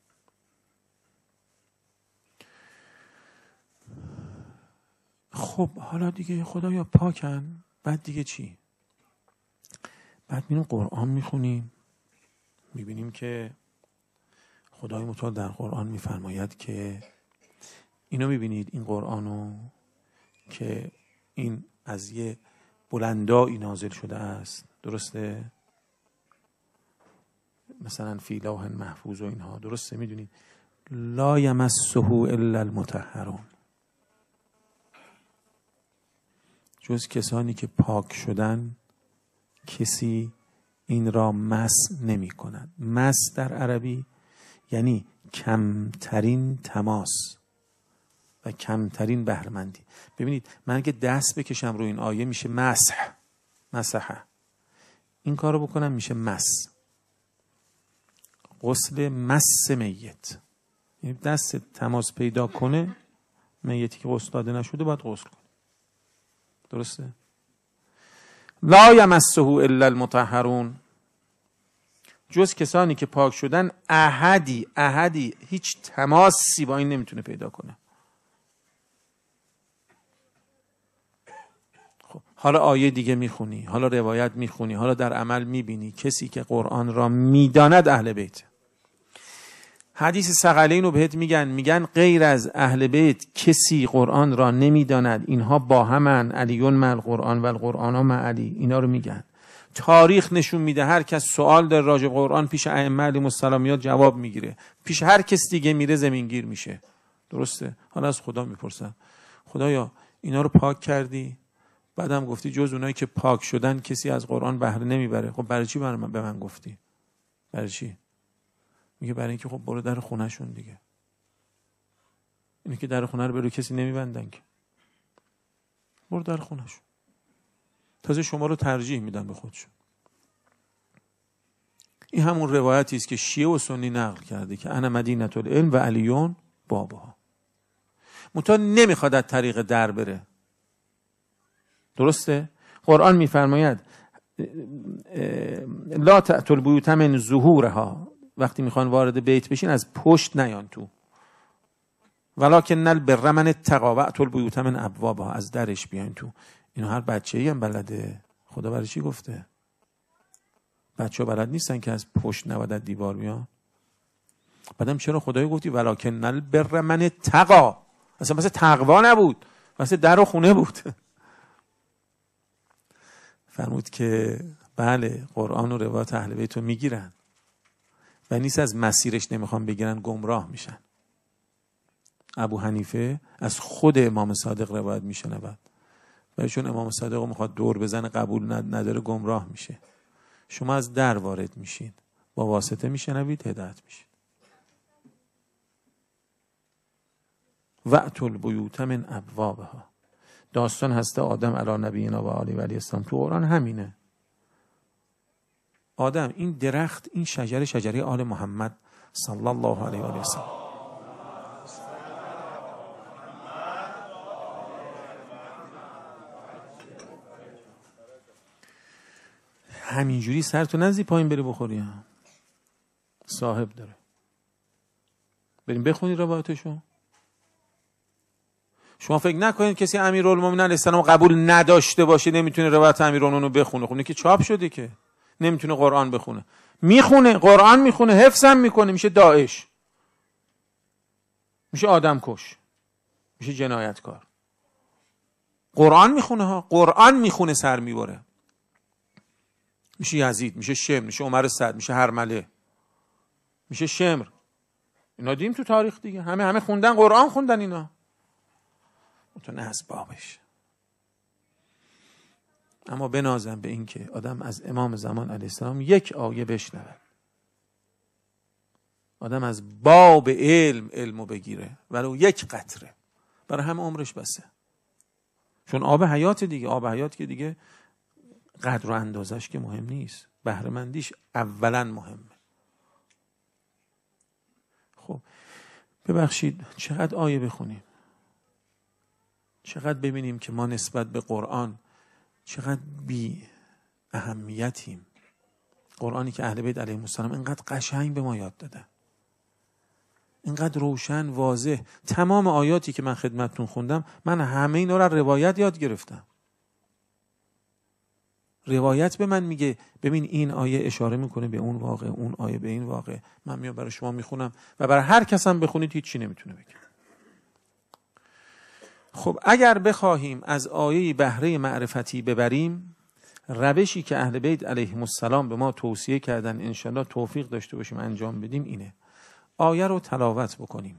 خب حالا دیگه خدایا پاکن، بعد دیگه چی؟ بعد میریم قرآن میخونیم، میبینیم که خدای متعال در قرآن میفرماید که اینو میبینید، این قرآنو که این از یه بلندایی نازل شده است، درسته؟ مثلا فی لوح محفوظ و اینها، درسته؟ میدونید لا یمسه الا المطهرون، جز کسانی که پاک شدن کسی این را مس نمی کند. مس در عربی یعنی کمترین تماس و کمترین بهره‌مندی. ببینید من اگه دست بکشم روی این آیه میشه مسح، این کارو بکنم میشه مس. غسل مس میت، یعنی دست تماس پیدا کنه، میتی که غسل داده نشده باید غسل کنه، درسته؟ لا یمسه الا المطهرون، جز کسانی که پاک شدن، احدی هیچ تماسی با این نمیتونه پیدا کنه. خب حالا آیه دیگه میخونی، حالا روایت میخونی، حالا در عمل میبینی کسی که قرآن را میداند اهل بیت. حدیث ثقلین رو بهت میگن غیر از اهل بیت کسی قرآن را نمیداند، اینها با همن، علیون مع القرآن و القرآن مع علی. اینا رو میگن. تاریخ نشون میده هر کس سوال در راجع قرآن پیش ائمه علیهم السلام جواب میگیره، پیش هر کس دیگه میره زمینگیر میشه، درسته؟ حالا از خدا میپرسن خدایا اینا رو پاک کردی، بعدم گفتی جز اونایی که پاک شدن کسی از قرآن بهره نمیبره. خب برای چی به من گفتی؟ برای چی؟ میگه برای اینکه خب برو در خونه شون دیگه. اینه که در خونه رو برو کسی نمیبندن که. برو در خونه شون. تازه شما رو ترجیح میدن به خودشون. این همون روایتی است که شیعه و سنی نقل کرده که انا مدینة العلم و علیون بابها. منتها نمیخواد از طریق در بره، درسته؟ قرآن میفرماید لا تأتوا البیوت من ظهورها، وقتی میخوان وارد بیت بشین از پشت نیان تو. ولکن البر من اتقی و اتوا البیوت من ابوابها، از درش بیاین تو. اینو هر بچه‌ای هم بلده. خدا برای چی گفته؟ بچه‌ها بلد نیستن که از پشت نباید از دیوار بیان. بعدم چرا خدای گفتی ولکن البر من اتقی؟ اصلا مثلا تقوا نبود، مثلا در و خونه بود. فرمود که بله قرآن و روایت اهل بیت رو میگیرن و نیست از مسیرش نمیخوان بگیرن، گمراه میشن. ابو حنیفه از خود امام صادق روایت میشنود و چون امام صادق رو میخواد دور بزنه قبول نداره، گمراه میشه. شما از در وارد میشین، با واسطه میشنوید، هدایت میشین. وأتوا البیوت من ابوابها. داستان هست آدم علی نبینا و آله و علیه السلام تو قرآن همینه. آدم این درخت، این شجره آل محمد صلی الله علیه و آله و سلم. همینجوری سرتو نزدی پایین بری بخوری، صاحب داره. بریم بخونی روایتشو. شما فکر نکنید کسی امیرالمومنین علیه السلام قبول نداشته باشه نمیتونه روایت امیرالمومنین رو بخونه. خب که چاپ شده که نمیتونه قرآن بخونه. میخونه، قرآن میخونه، حفظم میکنه، میشه داعش، میشه آدم کش، میشه جنایتکار. قرآن میخونه ها، قرآن میخونه سر میبره. میشه یزید، میشه شمر، میشه عمر سعد، میشه هرمله، میشه شمر. اینا دیم تو تاریخ دیگه. همه خوندن، قرآن خوندن اینا. تو نه اسبابش. اما بنازم به این که آدم از امام زمان علیه السلام یک آیه بشنود. آدم از باب علمو بگیره ولو یک قطره، برای همه عمرش بسه. چون آب حیات دیگه، آب حیات که دیگه قدر و اندازش که مهم نیست، بهره مندیش اولا مهمه. خب ببخشید چقدر آیه بخونیم، چقدر ببینیم که ما نسبت به قرآن چقدر بی اهمیتیم. قرآنی که اهل بیت علیهم السلام اینقدر قشنگ به ما یاد دادن، اینقدر روشن واضح. تمام آیاتی که من خدمتتون خوندم من همه اینا رو روایت یاد گرفتم. روایت به من میگه ببین این آیه اشاره میکنه به اون واقع، اون آیه به این واقع. من میام برای شما میخونم و برای هر کس هم بخونید هیچی نمیتونه بگه. خب اگر بخواهیم از آیه بهره معرفتی ببریم، روشی که اهل بیت علیهم السلام به ما توصیه کردن انشالله توفیق داشته باشیم انجام بدیم اینه: آیه رو تلاوت بکنیم.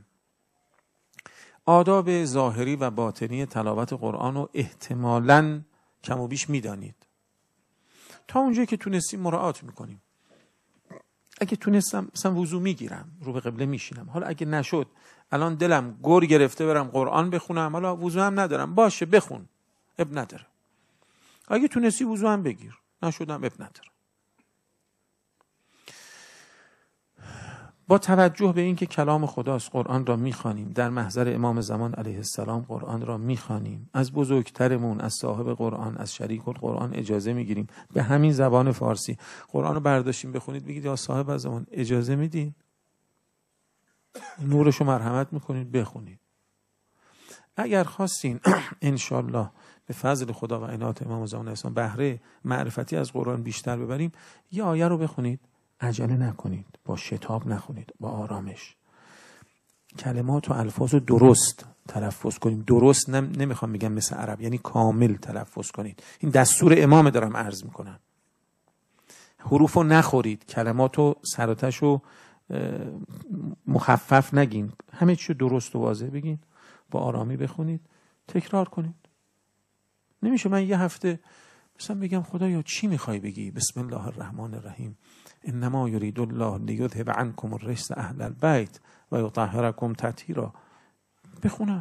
آداب ظاهری و باطنی تلاوت قرآن رو احتمالاً کم و بیش میدانید. تا اونجایی که تونستیم مراعات میکنیم. اگه تونستم مثلا وضو میگیرم، رو به قبله میشینم. حالا اگه نشد، الان دلم گر گرفته برم قرآن بخونم، حالا وضو هم ندارم، باشه بخون، اب نداره. اگه تونستی وضو هم بگیر، نشدم اب نداره. با توجه به اینکه کلام خداست قرآن را میخوانیم، در محضر امام زمان علیه السلام قرآن را میخوانیم، از بزرگترمون، از صاحب قرآن، از شریک القرآن اجازه میگیریم به همین زبان فارسی قرآن رو برداشتیم بخونید، بگید یا صاحب زمان اجازه میدین، نورشو مرحمت میکنید بخونید. اگر خواستین انشالله به فضل خدا و عنایت امام زمان اسلام بهره معرفتی از قرآن بیشتر ببریم، یه آیه رو بخونید، عجله نکنید، با شتاب نخونید، با آرامش. کلمات و الفاظ رو درست تلفظ کنید. درست نمیخوام بگم مثل عرب، یعنی کامل تلفظ کنید. این دستور امام دارم عرض میکنم. حروف رو نخورید، کلمات رو سراتش رو مخفف نگین، همه چی درست و واضح بگین، با آرامی بخونید، تکرار کنید. نمیشه من یه هفته مثلا بگم خدایا چی میخوای بگی؟ بسم الله الرحمن الرحیم، انما یرید الله لیذهب عنکم الرجس اهل البیت و یطهرکم تطهیرا. بخونم،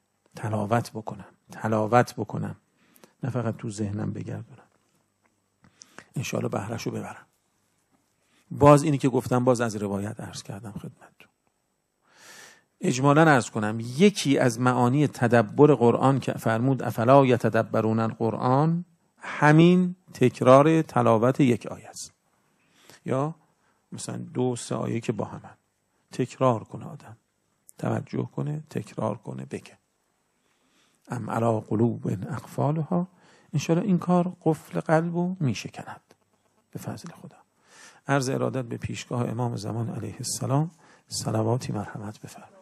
تلاوت بکنم، نه فقط تو ذهنم بگردونم. انشاءالله بهرهشو ببرم. باز اینی که گفتم باز از روایت عرض کردم خدمتتون. اجمالاً عرض کنم یکی از معانی تدبر قرآن که فرمود افلا یتدبرون القرآن، همین تکرار تلاوت یک آیه است. یا مثلا 2-3 آیه که با همن تکرار کنه، آدم توجه کنه، تکرار کنه، بگه ام علی قلوب اقفالها. انشاءالله این کار قفل قلبو میشکند به فضل خدا. عرض ارادت به پیشگاه امام زمان علیه السلام، صلواتی مرحمت بفرمایید.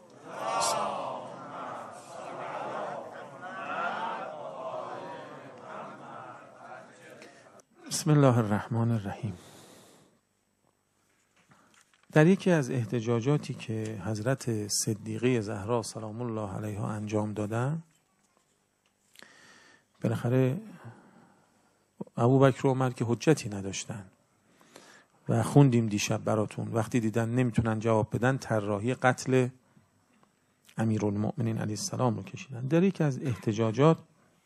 بسم الله الرحمن الرحیم. در یکی از احتجاجاتی که حضرت صدیقه زهرا سلام الله علیها انجام دادن، بالاخره ابوبکر و عمر که حجتی نداشتن و خوندیم دیشب براتون، وقتی دیدن نمیتونن جواب بدن طراحی قتل امیرالمؤمنین علیه السلام رو کشیدن. در یکی از احتجاجات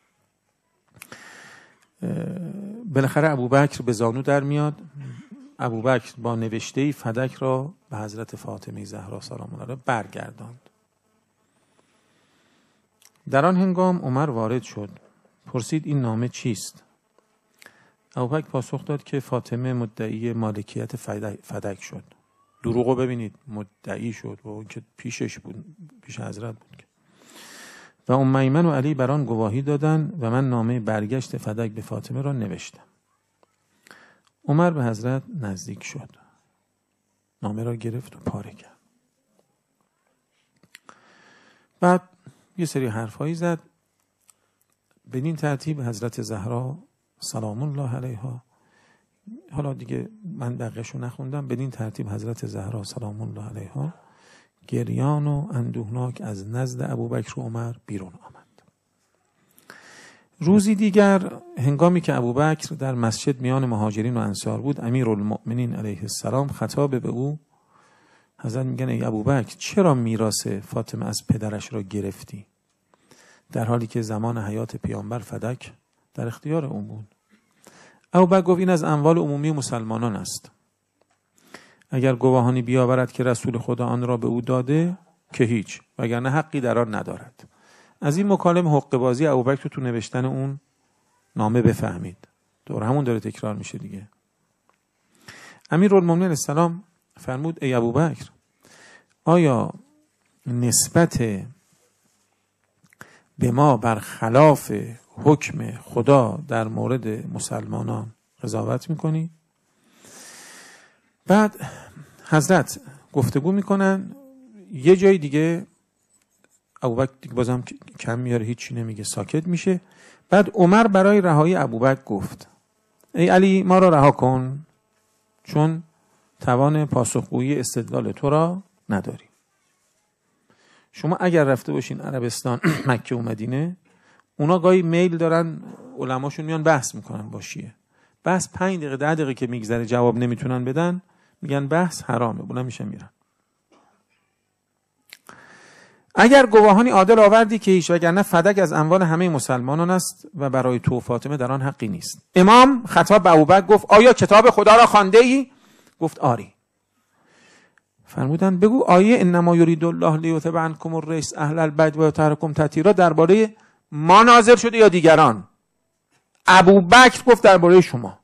بالاخره ابوبکر به زانو در میاد. ابوبکر با نوشته‌ای فدک را به حضرت فاطمه زهرا سلام الله علیها برگرداند. در آن هنگام عمر وارد شد، پرسید این نامه چیست؟ ابوبکر پاسخ داد که فاطمه مدعی مالکیت فدک شد. دروغو ببینید، مدعی شد و اون که پیشش بود، پیش حضرت بود. و ام ایمن و علی بران گواهی دادند و من نامه برگشت فدک به فاطمه را نوشتم. عمر به حضرت نزدیک شد، نامه را گرفت و پاره کرد. بعد یه سری حرفایی زد. بدین ترتیب حضرت زهرا سلام الله علیها، حالا دیگه من بقیه‌شو نخوندم، بدین ترتیب حضرت زهرا سلام الله علیها گریان و اندوهناک از نزد ابوبکر و عمر بیرون آمد. روزی دیگر هنگامی که ابوبکر در مسجد میان مهاجرین و انصار بود، امیرالمؤمنین علیه السلام خطاب به او حضرت میگن ای ابوبکر چرا میراث فاطمه از پدرش را گرفتی، در حالی که زمان حیات پیامبر فدک در اختیار اون بود. ابوبکر گفت این از اموال عمومی مسلمانان است، اگر گواهانی بیاورد که رسول خدا آن را به او داده که هیچ، وگرنه حقی در آن ندارد. از این مکالمه حقه بازی ابوبکر تو نوشتن اون نامه بفهمید. دور همون داره تکرار میشه دیگه. امیرالمومنین السلام فرمود ای ابوبکر آیا نسبت به ما برخلاف حکم خدا در مورد مسلمانان قضاوت میکنی؟ بعد حضرت گفتگو میکنن، یه جای دیگه ابوبکر دیگه بازم کم میاره، هیچی نمیگه، ساکت میشه. بعد عمر برای رهایی ابوبکر گفت ای علی ما را رها کن، چون توان پاسخگویی استدلال تو را نداری. شما اگر رفته باشین عربستان مکه و مدینه، اونا گاهی میل دارن علماشون میان بحث میکنن با شیعه، بحث 5 دقیقه 10 دقیقه که میگذره جواب نمیتونن بدن، میگن بحث حرامه، بونا میشه میرن. اگر گواهانی عادل آوردی که هیچ، وگرنه فدک از اموال همه مسلمانان است و برای تو فاطمه در آن حقی نیست. امام خطاب به ابوبکر گفت آیا کتاب خدا را خوانده ای؟ گفت آری. فرمودن بگو آیه انما یرید الله لیذهب عنکم الرجس اهل البیت و یطهرکم تطهیرا درباره ما نازل شده یا دیگران؟ ابوبکر گفت درباره شما.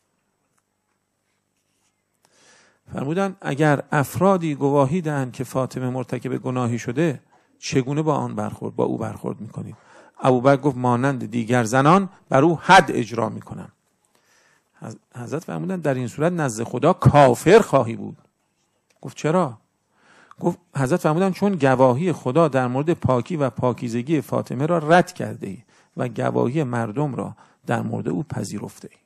فرمودن اگر افرادی گواهی دهند که فاطمه مرتکب گناهی شده، چگونه با او برخورد میکنید؟ ابوبکر گفت مانند دیگر زنان بر او حد اجرا میکنم. حضرت فرمودن در این صورت نزد خدا کافر خواهی بود. گفت چرا؟ گفت حضرت فرمودن چون گواهی خدا در مورد پاکی و پاکیزگی فاطمه را رد کرده ای و گواهی مردم را در مورد او پذیرفته ای.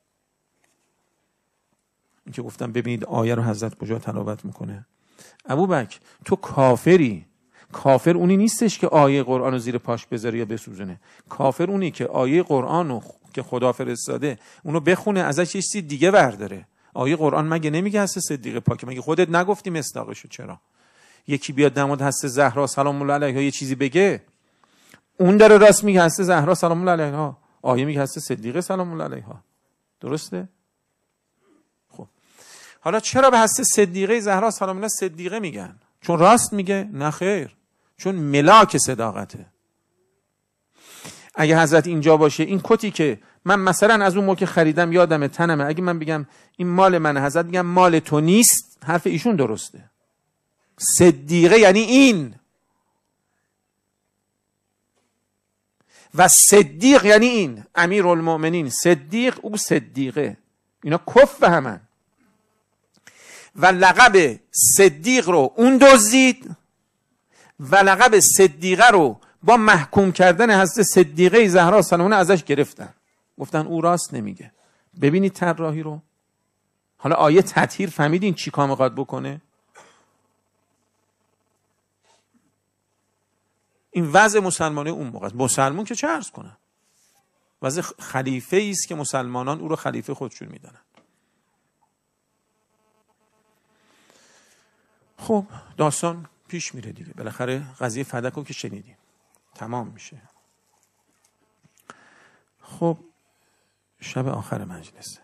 این که گفتم ببینید آیه رو حضرت کجا تلاوت میکنه. ابوبکر تو کافری. کافر اونی نیستش که آیه قرآن رو زیر پاش بذاره یا بسوزونه. کافر اونی که آیه قرآن رو که خدا فرستاده اونو بخونه ازش یه چیز دیگه برداره. آیه قرآن مگه نمیگه هست صدیقه پاکه؟ مگه خودت نگفتی مصداقشو؟ چرا یکی بیاد در مورد هست زهرا سلام الله علیها یه چیزی بگه، اون داره راست میگه هست زهرا سلام الله علیها، آیه میگه هست صدیقه سلام الله علیها. درسته؟ خب حالا چرا به هست صدیقه زهرا سلام الله صدیقه میگن؟ چون راست میگه؟ نه خیر، چون ملاک صداقته. اگه حضرت اینجا باشه، این کتی که من مثلا از اون موقع خریدم یادم تنمه، اگه من بگم این مال منه، حضرت میگم مال تو نیست، حرف ایشون درسته. صدیقه یعنی این، و صدیق یعنی این. امیرالمؤمنین صدیق، او صدیقه، اینا کف به همن. و لقب صدیق رو اون دزدید و لقب صدیقه رو با محکوم کردن حضرت صدیقه زهرا سلام ازش گرفتن، گفتن او راست نمیگه. ببینید طراحی رو. حالا آیه تطهیر فهمیدین چی کار میخواد بکنه؟ این وضع مسلمانه اون موقع است. مسلمون که چه عرض کنن، وضع خلیفه ای است که مسلمانان او رو خلیفه خودشون میدونن. خب داستان پیش میره دیگه، بالاخره قضیه فدک رو که شنیدیم تمام میشه. خب شب آخر مجلسه.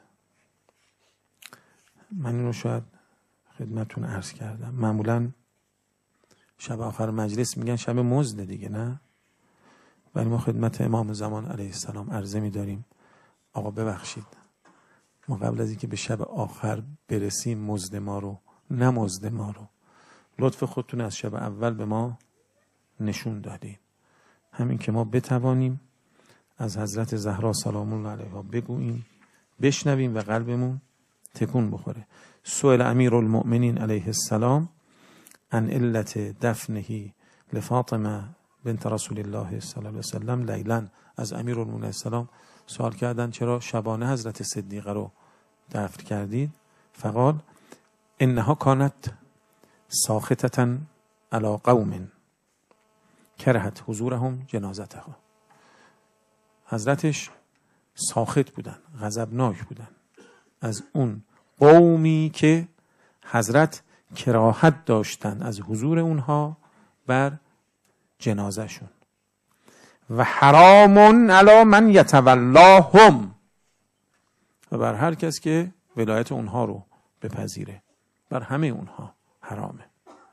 من اینو شاید خدمتتون عرض کردم، معمولا شب آخر مجلس میگن شب مزد دیگه، نه؟ ولی ما خدمت امام زمان علیه السلام عرضه میداریم آقا ببخشید، ما قبل از اینکه به شب آخر برسیم مزد ما رو، نه مزد ما رو، لطف خودتون از شب اول به ما نشون دادین، همین که ما بتوانیم از حضرت زهرا سلام الله علیها بگوییم، بشنویم و قلبمون تکون بخوره. سئل امیرالمؤمنین علیه السلام عن علت دفنه لفاطمه بنت رسول الله صلی الله علیه وسلم لیلا. از امیرالمؤمنین السلام سوال کردن چرا شبانه حضرت صدیقه رو دفن کردید؟ فقال انها کانت ساخطة علی قوم کرهت حضورهم جنازتها. حضرتش ساخط بودن، غضبناک بودن از اون قومی که حضرت کراهت داشتن از حضور اونها بر جنازهشون. و حرام علی من یتولاهم، و بر هر کس که ولایت اونها رو بپذیره، بر همه اونها حرامه.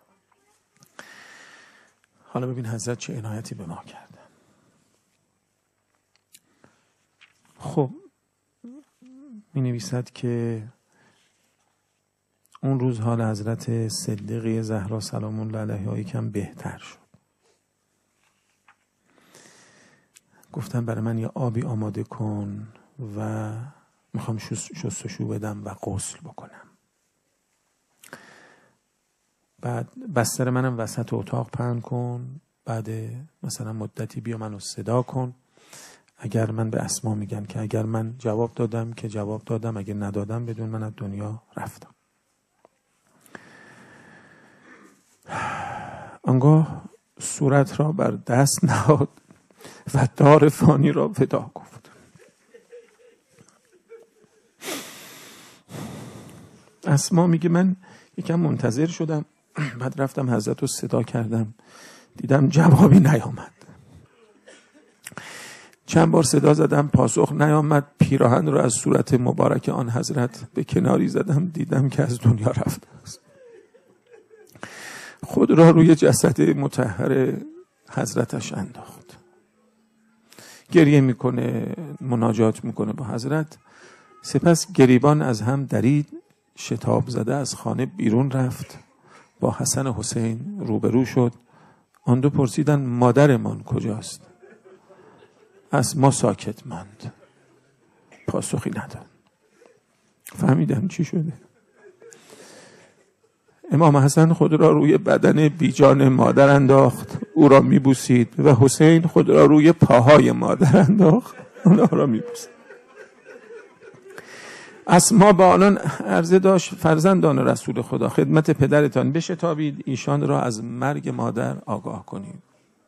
حالا ببین حضرت چه عنایتی به ما کردن. خب می نویسد که اون روز حال حضرت صدیقه زهرا سلام الله علیها یکم بهتر شد. گفتم برای من یه آبی آماده کن و میخوام شستشو بدم و غسل بکنم. بعد بستر منم وسط اتاق پهن کن، بعد مثلا مدتی بیا منو صدا کن. اگر من به اسما میگن که اگر من جواب دادم که جواب دادم، اگر ندادم بدون من از دنیا رفتم. آنگاه صورت را بر دست نهاد و دار فانی را ودا گفت. اسما میگه من یکم منتظر شدم، بعد رفتم حضرت رو صدا کردم، دیدم جوابی نیامد. چند بار صدا زدم پاسخ نیامد. پیراهن رو از صورت مبارک آن حضرت به کناری زدم، دیدم که از دنیا رفته است. خود را روی جسد مطهر حضرتش انداخت. گریه میکنه، مناجات میکنه با حضرت. سپس گریبان از هم درید، شتاب زده از خانه بیرون رفت. با حسن و حسین روبرو شد. آن دو پرسیدن مادرمان کجاست؟ از ما ساکت ماند، پاسخی نداد. فهمیدم چی شده. امام حسن خود را روی بدن بیجان مادر انداخت، او را میبوسید و حسین خود را روی پاهای مادر انداخت، اونها را میبوسید. اسما با آنان عرضه داشت فرزندان رسول خدا، خدمت پدرتان بشتابید، ایشان را از مرگ مادر آگاه کنید.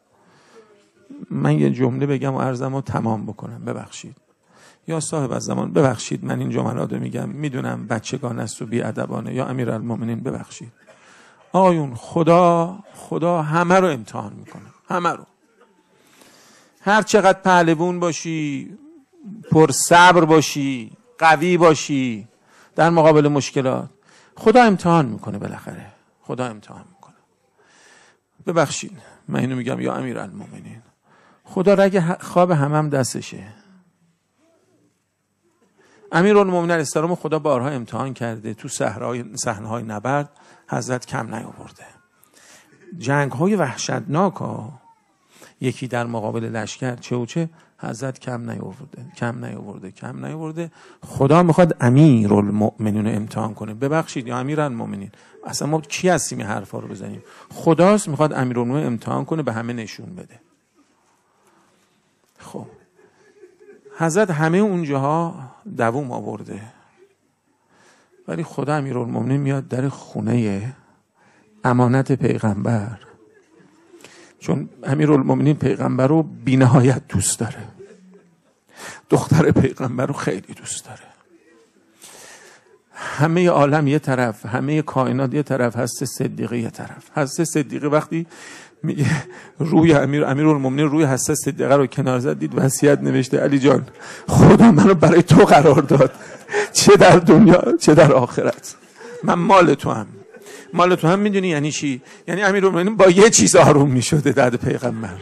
من یه جمله بگم و عرضم رو تمام بکنم، ببخشید. یا صاحب الزمان ببخشید من این جملات رو میگم، میدونم بچگان است و بی‌ادبانه، یا امیرالمومنین ببخشید. آقایون خدا همه رو امتحان میکنه، همه رو. هر چقدر پهلوون باشی، پر صبر باشی، قوی باشی در مقابل مشکلات، خدا امتحان میکنه بالاخره. خدا امتحان میکنه. ببخشید من اینو میگم یا امیرالمومنین، خدا رگ خواب هم دستشه. امیرالمومنین علیه السلام خدا بارها امتحان کرده. تو صحنه‌های نبرد حضرت کم نیاورده. جنگ‌های وحشتناک ها، یکی در مقابل لشکر چه و چه، حضرت کم نیاورده. خدا میخواد امیرالمومنین رو امتحان کنه. ببخشید یا امیرالمومنین، اصلا ما کی هستیم این حرفا رو بزنیم؟ خداست میخواد امیرالمومنین امتحان کنه، به همه نشون بده. خب حضرت همه اونجاها دووم آورده، ولی خدا امیرالمومنین میاد در خونه امانت پیغمبر، چون امیرالمومنین پیغمبر رو بی‌نهایت دوست داره، دختر پیغمبر رو خیلی دوست داره. همه عالم یه طرف، همه کائنات یه طرف، هست صدیقه یه طرف. هست صدیقه وقتی میگه روی امیرالمومنین روی حضرت صدیقه رو کنار زد، دید وصیت نوشته علی جان خدا منو برای تو قرار داد، چه در دنیا چه در آخرت. من مال تو هم میدونی یعنی چی؟ یعنی امیرالمومنین با یه چیز آروم میشده، درد پیغمبر.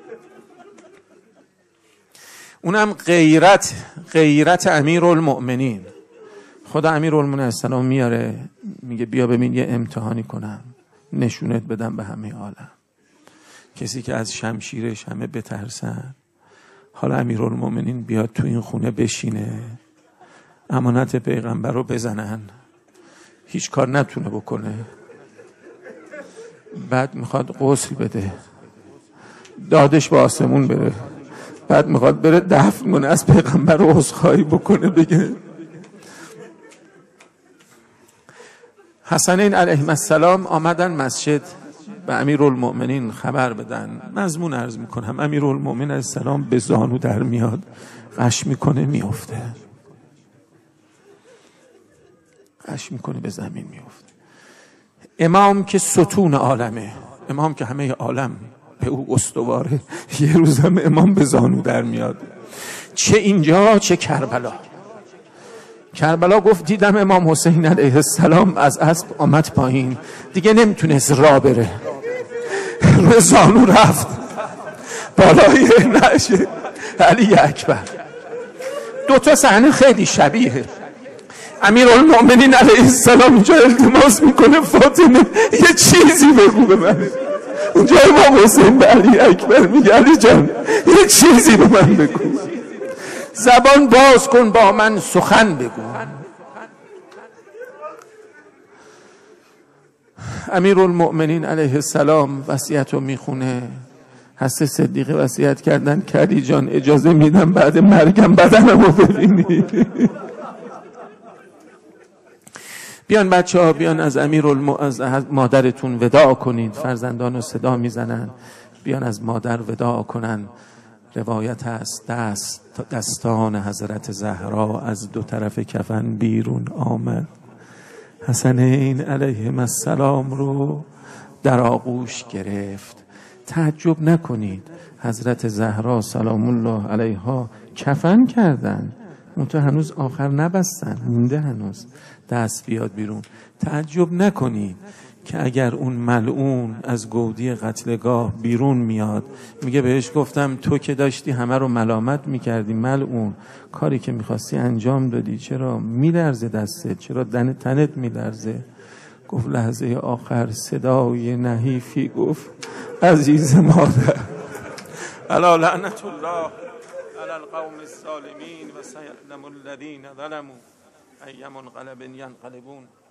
اونم غیرت امیرالمومنین. خدا امیرالمومنین علیه السلام میاره، میگه بیا ببین یه امتحانی کنم، نشونت بدم به همه عالم. کسی که از شمشیرش همه بترسن، حالا امیرالمومنین بیاد تو این خونه بشینه، امانت پیغمبر رو بزنن، هیچ کار نتونه بکنه، بعد میخواد غسل بده، دادش به آسمون بره، بعد میخواد بره دفن کنه، از پیغمبر رو عذرخواهی بکنه، بگه حسنین علیهم السلام آمدن مسجد به امیرالمومنین خبر بدن. مضمون عرض میکنم، امیرالمومنین علیه السلام به زانو در میاد، غش میکنه به زمین میفته. امام که ستون عالمه، امام که همه عالم به او استواره، یه روزم امام به زانو در میاد. چه اینجا چه کربلا. کربلا گفت دیدم امام حسین علیه السلام از اسب آمد پایین، دیگه نمیتونست راه بره، روی زانو رفت بالای نعش علی اکبر. دوتا صحنه خیلی شبیه. امیرالمؤمنین علیه السلام اینجا التماس میکنه فاطمه یه چیزی بگو به من. اونجا امام حسین به علی اکبر میگه علی جان یه چیزی به من بگو، زبان باز کن با من سخن بگو. امیرالمؤمنین علیه السلام وصیت رو میخونه. حضرت صدیقه وصیت کردن که علی جان اجازه میدم بعد مرگم بدنم رو ببینی. بیان بچه ها، بیان از از مادرتون وداع کنید. فرزندان رو صدا میزنن بیان از مادر وداع کنن. روایت هست دستان حضرت زهرا از دو طرف کفن بیرون آمد، حسنین علیهم السلام رو در آغوش گرفت. تعجب نکنید، حضرت زهرا سلام الله علیها کفن کردن، منتها هنوز آخر نبستن، مونده هنوز دست بیاد بیرون. تعجب نکنید که اگر اون ملعون از گودی قتلگاه بیرون میاد میگه بهش گفتم تو که داشتی همه رو ملامت میکردی ملعون، کاری که میخواستی انجام دادی، چرا میلرزه دستت، چرا تنت میلرزه؟ گفت لحظه آخر صدای نحیفی گفت عزیز مادر. الا لعنت الله علی القوم الظالمین و سیعلم الذین ظلموا ای منقلب ینقلبون.